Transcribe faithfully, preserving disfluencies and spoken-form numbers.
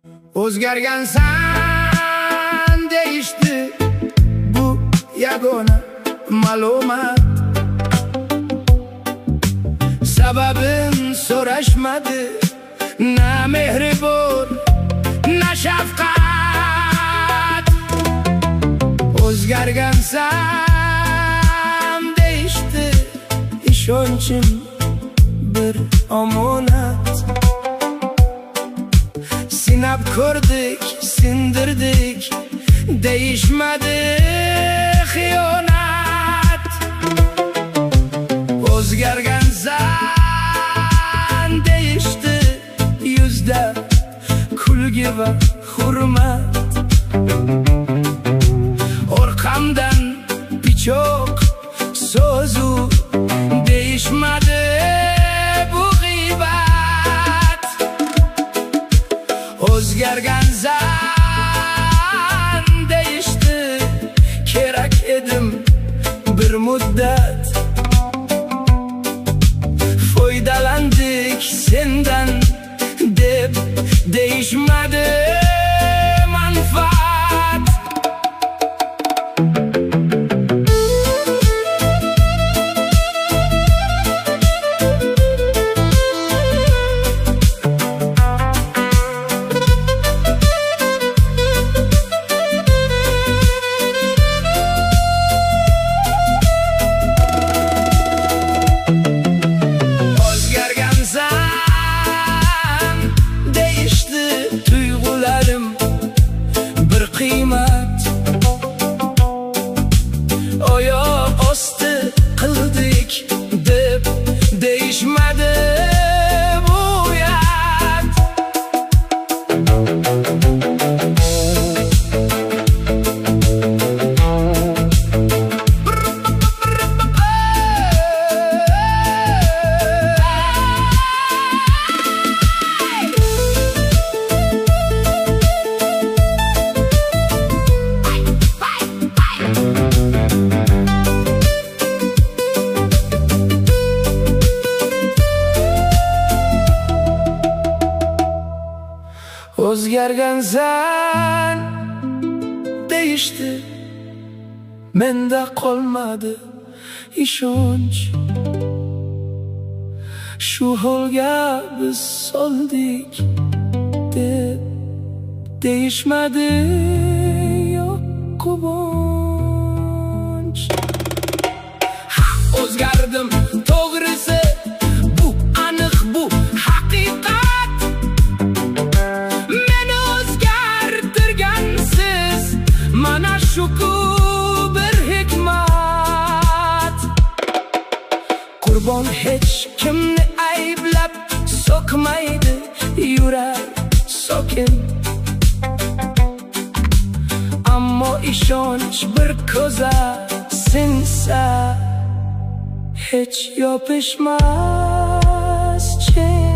O'zgargansan deyishdi, bu yagona ma'lumot. Sababin so'rashmadi, na mehri bor, na shafqat. O'zgargansan deyishdi, ishonchim bir omonat. Sinab ko'rdik, sindirdik, deyishmadi xiyonat. O'zgargansan deyishdi, yuzda kulgi va hurmat. Orqamdan pichoq so'zu deyishmadi bu g'iybat. O'zgargansan deyishdi, kerak edim bir muddat. Foydalandik sendan deb deyishmadi manfaat. Qiymat oyoq osti qildik deb deyishmadi bu uyat. O'zgargansan deyishdi, menda qolmadi ishonch. Shu holga biz soldik deb deyishmadi yo'q quvonch. O'zgardim to'g'risi, bu aniq, bu haqiqat. Mana shuku bir hikmat. Qurbon hech kimni ayblab so'kmaydi, yurar sokin. Ammo ishonch bir ko'za sinsa, hech yopishmas chin.